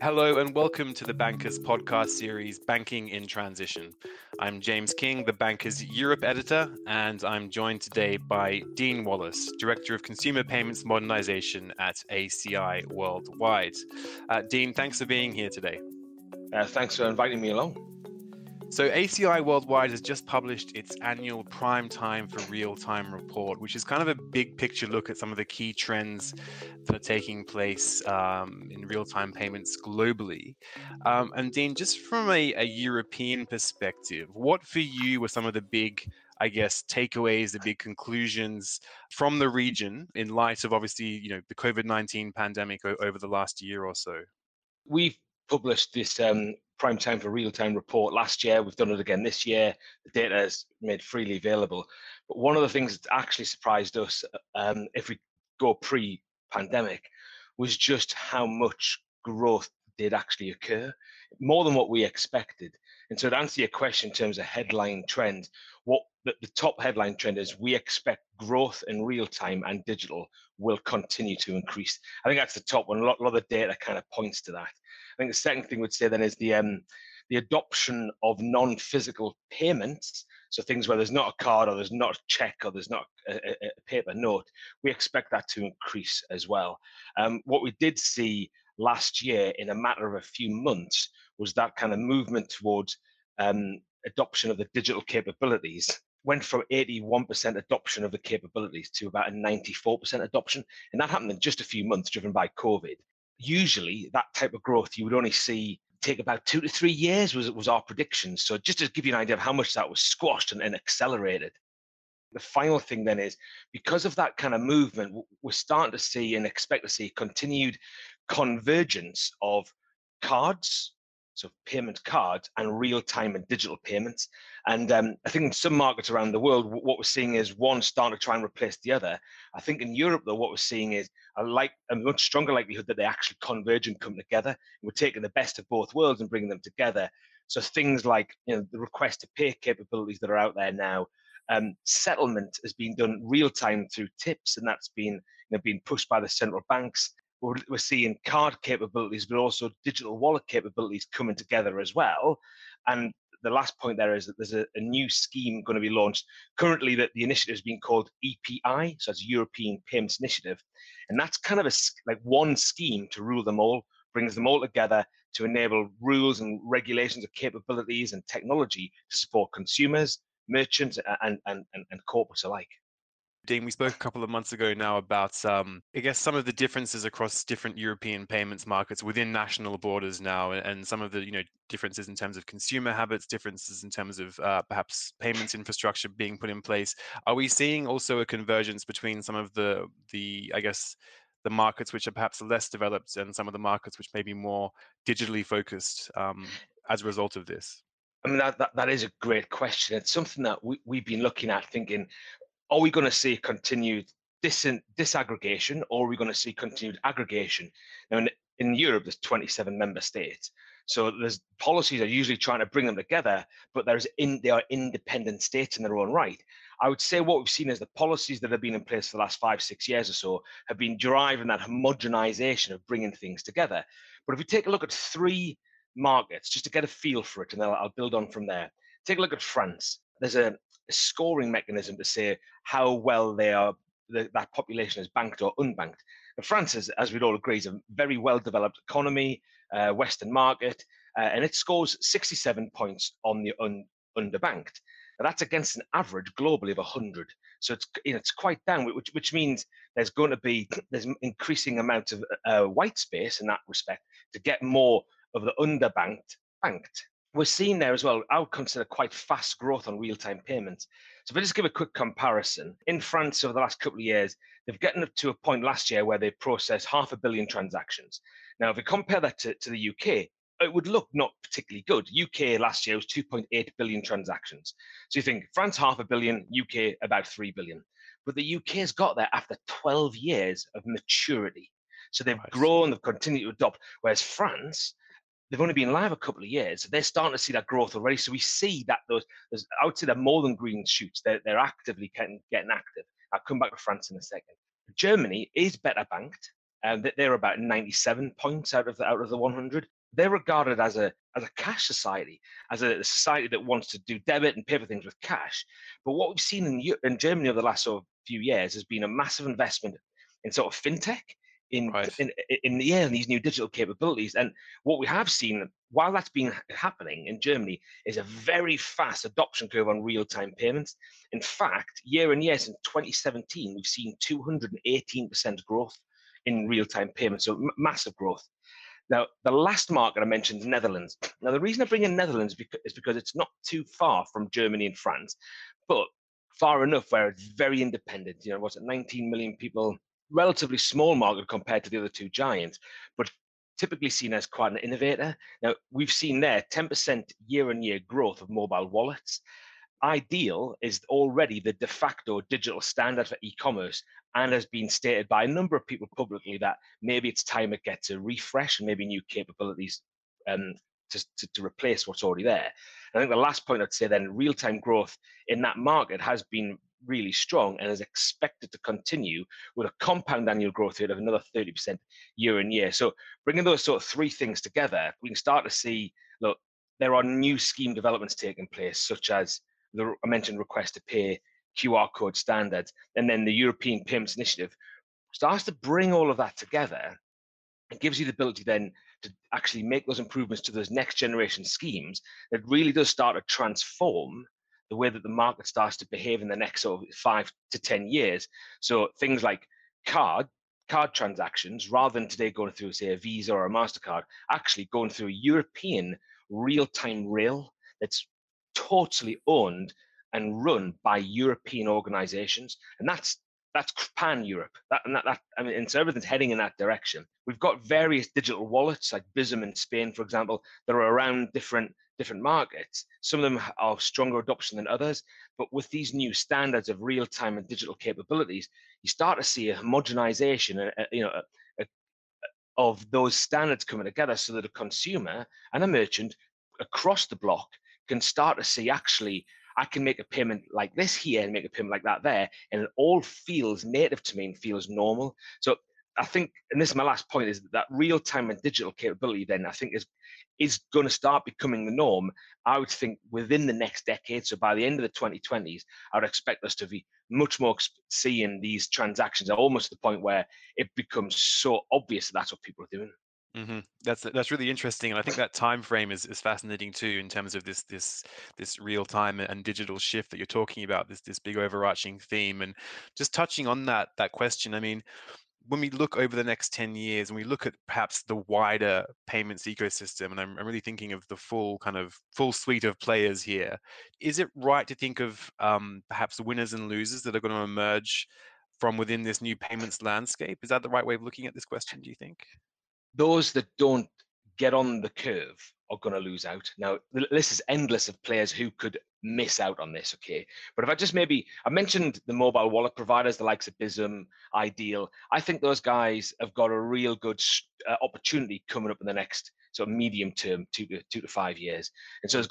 Hello and welcome to the Bankers podcast series, Banking in Transition. I'm James King, the Bankers Europe editor, and I'm joined today by Dean Wallace, Director of Consumer Payments Modernization at ACI Worldwide. Dean, thanks for being here today. Thanks for inviting me along. So ACI Worldwide has just published its annual Prime Time for Real-Time report, which is kind of a big picture look at some of the key trends that are taking place in real-time payments globally. And Dean, just from a European perspective, what for you were some of the big, takeaways, the big conclusions from the region in light of obviously, the COVID-19 pandemic over the last year or so? We've published this Prime Time for Real-Time report last year. We've done it again this year. The data is made freely available. But one of the things that actually surprised us, if we go pre-pandemic, was just how much growth did actually occur, more than what we expected. And so to answer your question in terms of headline trend, what the top headline trend is, we expect growth in real time and digital will continue to increase. I think that's the top one. A lot of the data kind of points to that. I think the second thing we'd say then is the adoption of non-physical payments. So things where there's not a card or there's not a check or there's not a paper note, we expect that to increase as well. What we did see last year in a matter of a few months was that kind of movement towards adoption of the digital capabilities went from 81% adoption of the capabilities to about a 94% adoption. And that happened in just a few months, driven by COVID. Usually that type of growth you would only see take about 2 to 3 years was our prediction. So just to give you an idea of how much that was squashed and accelerated. The final thing then is, because of that kind of movement, we're starting to see and expect to see continued convergence of cards, so payment cards, and real-time and digital payments. And I think in some markets around the world, what we're seeing is one starting to try and replace the other. I think in Europe, though, what we're seeing is a much stronger likelihood that they actually converge and come together. We're taking the best of both worlds and bringing them together. So things like the request to pay capabilities that are out there now, settlement has been done real time through tips, and that's been being pushed by the central banks. We're seeing card capabilities, but also digital wallet capabilities coming together as well. And the last point there is that there's a new scheme going to be launched. Currently, the initiative is being called EPI, so it's European Payments Initiative. And that's kind of like one scheme to rule them all, brings them all together to enable rules and regulations of capabilities and technology to support consumers, merchants, and corporates alike. Dean, we spoke a couple of months ago now about, some of the differences across different European payments markets within national borders now, and some of the, differences in terms of consumer habits, differences in terms of perhaps payments infrastructure being put in place. Are we seeing also a convergence between some of the markets which are perhaps less developed and some of the markets which may be more digitally focused as a result of this? I mean, that is a great question. It's something that we've been looking at, thinking, are we going to see continued disaggregation, or are we going to see continued aggregation? Now, in Europe, there's 27 member states. So there's policies are usually trying to bring them together, but they are independent states in their own right. I would say what we've seen is the policies that have been in place for the last 5-6 years or so have been driving that homogenization of bringing things together. But if we take a look at 3 markets, just to get a feel for it, and then I'll build on from there. Take a look at France. There's a scoring mechanism to say how well that population is banked or unbanked. And France, as we'd all agree, is a very well-developed economy, Western market, and it scores 67 points on the underbanked. Now, that's against an average globally of 100. So it's quite down, which means there's increasing amounts of white space in that respect to get more of the underbanked banked. We're seeing there as well, I would consider quite fast growth on real-time payments. So if I just give a quick comparison, in France over the last couple of years, they've gotten up to a point last year where they processed 500 million transactions. Now, if we compare that to the UK, it would look not particularly good. UK last year was 2.8 billion transactions. So you think France 500 million, UK about 3 billion. But the UK has got there after 12 years of maturity. So they've grown, they've continued to adopt, whereas France, they've only been live a couple of years. So they're starting to see that growth already. So we see that I would say they're more than green shoots. They're actively getting active. I'll come back to France in a second. Germany is better banked. and they're about 97 points out of the 100. They're regarded as a cash society, as a society that wants to do debit and pay for things with cash. But what we've seen in Germany over the last sort of few years has been a massive investment in sort of fintech, in Right. in these new digital capabilities. And what we have seen while that's been happening in Germany is a very fast adoption curve on real-time payments. In fact, year on year since 2017, we've seen 218% growth in real-time payments, so massive growth. Now, the last market I mentioned is Netherlands. Now, the reason I bring in Netherlands is because it's not too far from Germany and France, but far enough where it's very independent. You know, what's it, 19 million people, relatively small market compared to the other two giants, but typically seen as quite an innovator. Now, we've seen there 10% year-on-year growth of mobile wallets. Ideal is already the de facto digital standard for e-commerce and has been stated by a number of people publicly that maybe it's time it gets a refresh and maybe new capabilities um, to replace what's already there. I think the last point I'd say then, real-time growth in that market has been really strong and is expected to continue with a compound annual growth rate of another 30% year on year. So bringing those sort of three things together, we can start to see, look, there are new scheme developments taking place, such as I mentioned request to pay, QR code standards, and then the European Payments Initiative starts to bring all of that together and gives you the ability then to actually make those improvements to those next generation schemes that really does start to transform the way that the market starts to behave in the next sort of 5 to 10 years. So things like card transactions, rather than today going through, say, a Visa or a MasterCard, actually going through a European real-time rail that's totally owned and run by European organizations. And that's pan Europe. I mean, and so everything's heading in that direction. We've got various digital wallets like Bizum in Spain, for example, that are around different markets. Some of them are stronger adoption than others, but with these new standards of real-time and digital capabilities, you start to see a homogenization, of those standards coming together, so that a consumer and a merchant across the block can start to see, actually, I can make a payment like this here and make a payment like that there, and it all feels native to me and feels normal. So I think, and this is my last point, is that real-time and digital capability then I think is going to start becoming the norm. I would think within the next decade, so by the end of the 2020s, I would expect us to be much more seeing these transactions almost to the point where it becomes so obvious that that's what people are doing. That's really interesting, and I think that time frame is fascinating too, in terms of this real time and digital shift that you're talking about. This big overarching theme, and just touching on that question. I mean, when we look over the next 10 years and we look at perhaps the wider payments ecosystem, and I'm really thinking of the full suite of players here, is it right to think of perhaps winners and losers that are going to emerge from within this new payments landscape? Is that the right way of looking at this question, do you think? Those that don't get on the curve are going to lose out. Now, the list is endless of players who could miss out on this, okay? But if I mentioned the mobile wallet providers, the likes of Bizum, Ideal. I think those guys have got a real good opportunity coming up in the next sort of medium term, 2 to 5 years. And so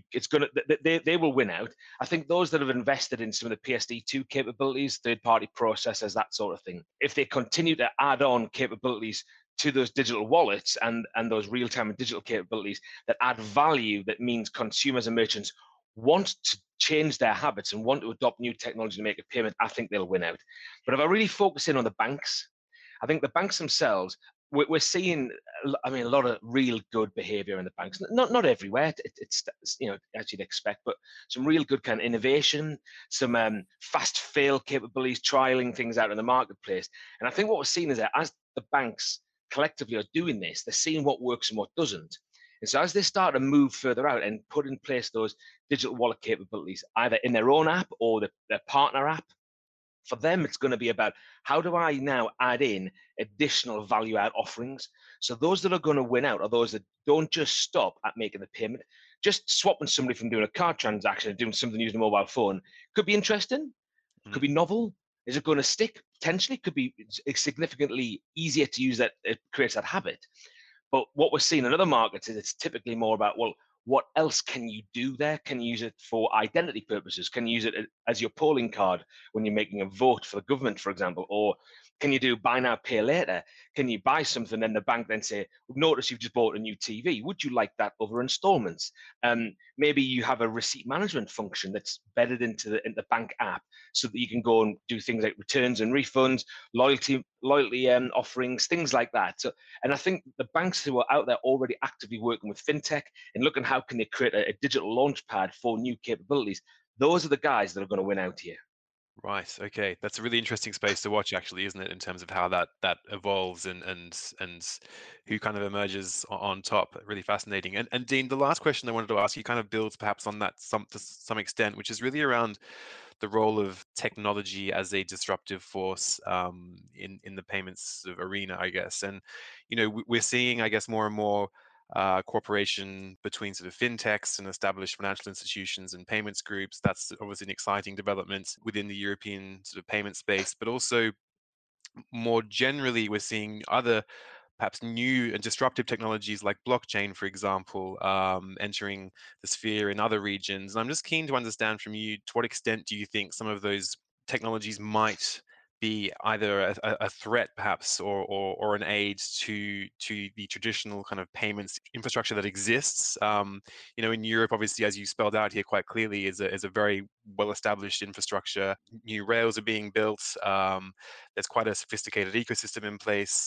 they will win out. I think those that have invested in some of the PSD2 capabilities, third-party processors, that sort of thing, if they continue to add on capabilities to those digital wallets and those real-time and digital capabilities that add value, that means consumers and merchants want to change their habits and want to adopt new technology to make a payment, I think they'll win out. But if I really focus in on the banks, I think the banks themselves, we're seeing, I mean, a lot of real good behavior in the banks. Not everywhere, it's as you'd expect, but some real good kind of innovation, some fast fail capabilities, trialing things out in the marketplace. And I think what we're seeing is that as the banks collectively are doing this, they're seeing what works and what doesn't. And so as they start to move further out and put in place those digital wallet capabilities, either in their own app or their partner app, for them, it's going to be about, how do I now add in additional value add offerings? So those that are going to win out are those that don't just stop at making the payment. Just swapping somebody from doing a card transaction and doing something using a mobile phone could be interesting, could be novel. Is it going to stick? Potentially, could be significantly easier to use, that it creates that habit. But what we're seeing in other markets is it's typically more about, well, what else can you do there? Can you use it for identity purposes? Can you use it as your polling card when you're making a vote for the government, for example? Or Can you do buy now, pay later? Can you buy something and the bank then say, notice you've just bought a new TV. Would you like that over installments? Maybe you have a receipt management function that's bedded into the bank app so that you can go and do things like returns and refunds, loyalty offerings, things like that. So, and I think the banks who are out there already actively working with fintech and looking how can they create a digital launch pad for new capabilities, those are the guys that are going to win out here. Right. Okay. That's a really interesting space to watch, actually, isn't it, in terms of how that evolves and who kind of emerges on top. Really fascinating. And Dean, the last question I wanted to ask you kind of builds perhaps on that to some extent, which is really around the role of technology as a disruptive force in the payments sort of arena, I guess. And we're seeing, I guess, more and more cooperation between sort of fintechs and established financial institutions and payments groups. That's obviously an exciting development within the European sort of payment space, but also more generally, we're seeing other perhaps new and disruptive technologies like blockchain, for example, entering the sphere in other regions. And I'm just keen to understand from you, to what extent do you think some of those technologies might be either a threat, perhaps, or an aid to the traditional kind of payments infrastructure that exists? In Europe, obviously, as you spelled out here quite clearly, is a very well-established infrastructure. New rails are being built. There's quite a sophisticated ecosystem in place.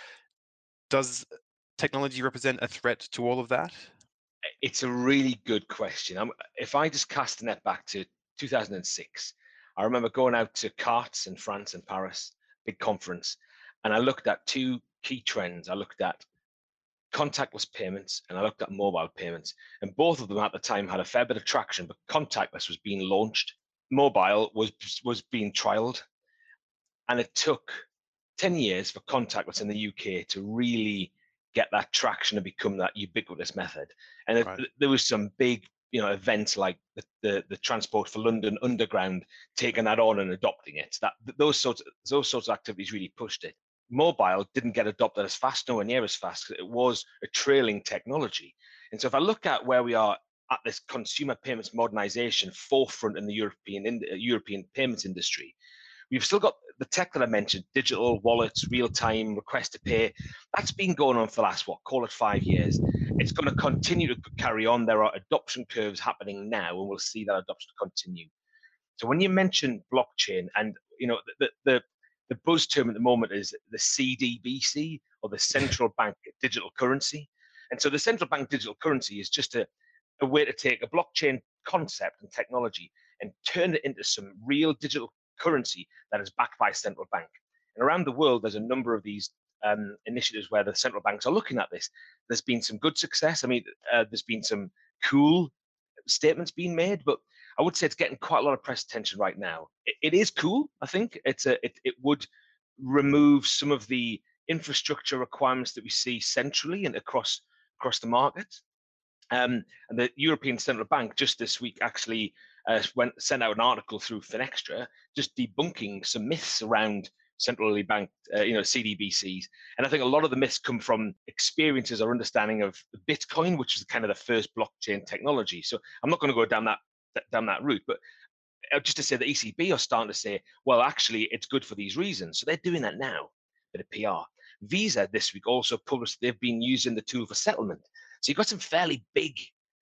Does technology represent a threat to all of that? It's a really good question. If I just cast the net back to 2006, I remember going out to CARTS in France and Paris, big conference, and I looked at two key trends. I looked at contactless payments and I looked at mobile payments, and both of them at the time had a fair bit of traction, but contactless was being launched. Mobile was being trialed, and it took 10 years for contactless in the UK to really get that traction and become that ubiquitous method. And Right. there was some big, events like the Transport for London Underground taking that on and adopting it. Those sorts of activities really pushed it. Mobile didn't get adopted as fast, nowhere near as fast. It was a trailing technology. And so if I look at where we are at this consumer payments modernization forefront in the European payments industry, we've still got the tech that I mentioned, digital wallets, real time, request to pay. That's been going on for the last, call it 5 years. It's going to continue to carry on. There are adoption curves happening now, and we'll see that adoption continue. So when you mention blockchain, and the buzz term at the moment is the CDBC, or the central bank digital currency. And so the central bank digital currency is just a way to take a blockchain concept and technology and turn it into some real digital currency that is backed by a central bank. And around the world, there's a number of these initiatives where the central banks are looking at this. There's been some good success. I mean, there's been some cool statements being made, but I would say it's getting quite a lot of press attention right now. It is cool. I think it would remove some of the infrastructure requirements that we see centrally and across the market. And the European Central Bank just this week actually sent out an article through Finextra just debunking some myths around centrally banked, CDBCs. And I think a lot of the myths come from experiences or understanding of Bitcoin, which is kind of the first blockchain technology. So I'm not going to go down that route, but just to say the ECB are starting to say, well, actually, it's good for these reasons. So they're doing that now, bit of PR. Visa this week also published they've been using the tool for settlement. So you've got some fairly big,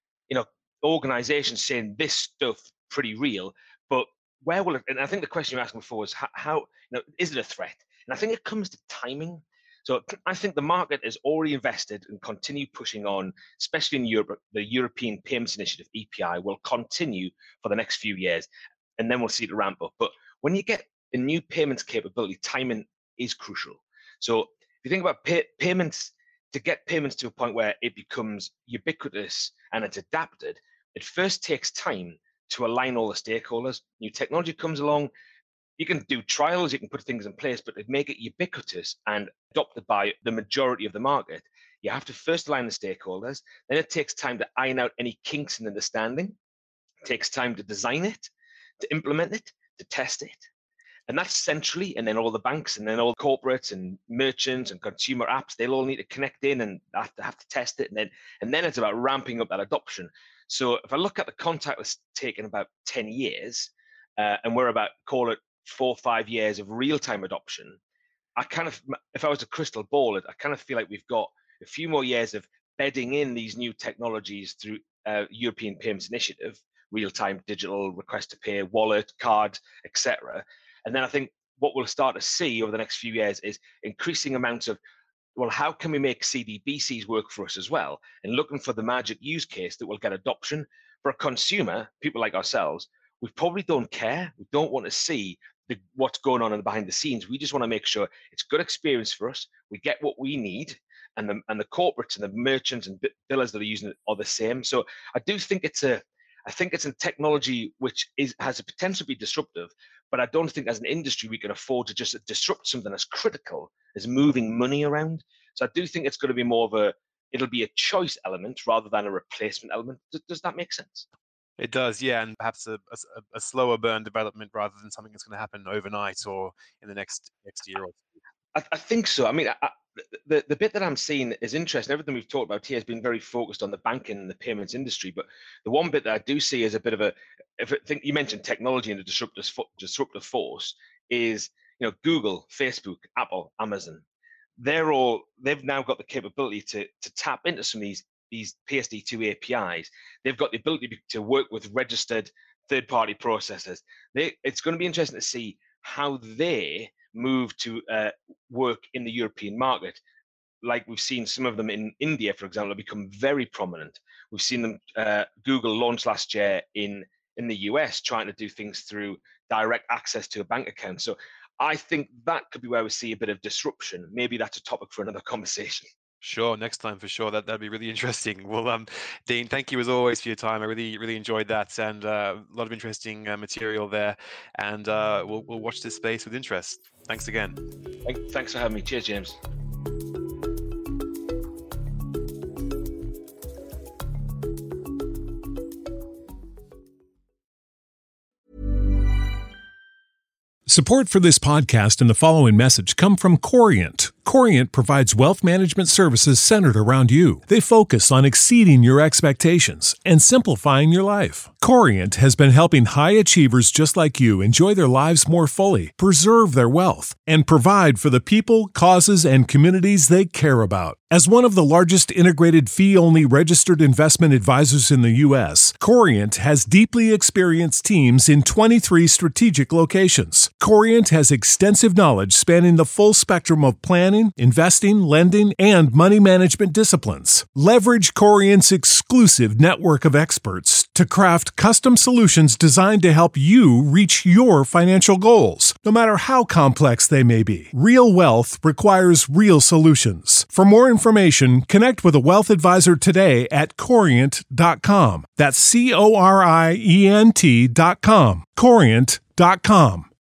organizations saying this stuff pretty real, but where will it? And I think the question you're asking before is how is it a threat? And I think it comes to timing. So I think the market is already invested and continue pushing on, especially in Europe. The European Payments Initiative (EPI) will continue for the next few years, and then we'll see it ramp up. But when you get a new payments capability, timing is crucial. So if you think about payments, to get payments to a point where it becomes ubiquitous and it's adapted, it first takes time to align all the stakeholders. New technology comes along, you can do trials, you can put things in place, but to make it ubiquitous and adopted by the majority of the market, you have to first align the stakeholders. Then it takes time to iron out any kinks in understanding. It takes time to design it, to implement it, to test it. And that's centrally, and then all the banks and then all the corporates and merchants and consumer apps, they'll all need to connect in and have to test it. And then it's about ramping up that adoption. So if I look at the contactless taking about 10 years, and we're about, call it 4 or 5 years of real-time adoption, if I was a crystal ball it, I kind of feel like we've got a few more years of bedding in these new technologies through European Payments Initiative, real-time digital request to pay, wallet, card, etc. And then I think what we'll start to see over the next few years is increasing amounts of, well, how can we make CBDCs work for us as well? And looking for the magic use case that will get adoption. For a consumer, people like ourselves, we probably don't care. We don't want to see what's going on in the behind the scenes. We just want to make sure it's a good experience for us. We get what we need, and the corporates and the merchants and billers that are using it are the same. So I do think it's a technology which has a potential to be disruptive, but I don't think as an industry we can afford to just disrupt something as critical as moving money around. So I do think it's going to be more of it'll be a choice element rather than a replacement element. Does that make sense? It does, yeah, and perhaps a slower burn development rather than something that's going to happen overnight or in the next year or two. I think so. I mean, the bit that I'm seeing is interesting. Everything we've talked about here has been very focused on the banking and the payments industry, but the one bit that I do see is a bit of you mentioned technology and the disruptive force is, Google, Facebook, Apple, Amazon. They've now got the capability to tap into some of these PSD2 APIs. They've got the ability to work with registered third-party processors. It's going to be interesting to see how they move to work in the European market. Like we've seen some of them in India, for example, become very prominent. We've seen them, Google launch last year in the US, trying to do things through direct access to a bank account. So I think that could be where we see a bit of disruption. Maybe that's a topic for another conversation. Sure, next time for sure. That'd be really interesting. Well, Dean, thank you as always for your time. I really enjoyed that, and a lot of interesting material there. And we'll watch this space with interest. Thanks again. Thanks for having me. Cheers, James. Support for this podcast and the following message come from Corient. Corient provides wealth management services centered around you. They focus on exceeding your expectations and simplifying your life. Corient has been helping high achievers just like you enjoy their lives more fully, preserve their wealth, and provide for the people, causes, and communities they care about. As one of the largest integrated fee-only registered investment advisors in the U.S., Corient has deeply experienced teams in 23 strategic locations. Corient has extensive knowledge spanning the full spectrum of planning, investing, lending, and money management disciplines. Leverage Corient's exclusive network of experts to craft custom solutions designed to help you reach your financial goals, no matter how complex they may be. Real wealth requires real solutions. For more information, connect with a wealth advisor today at Corient.com. That's Corient.com. Corient.com.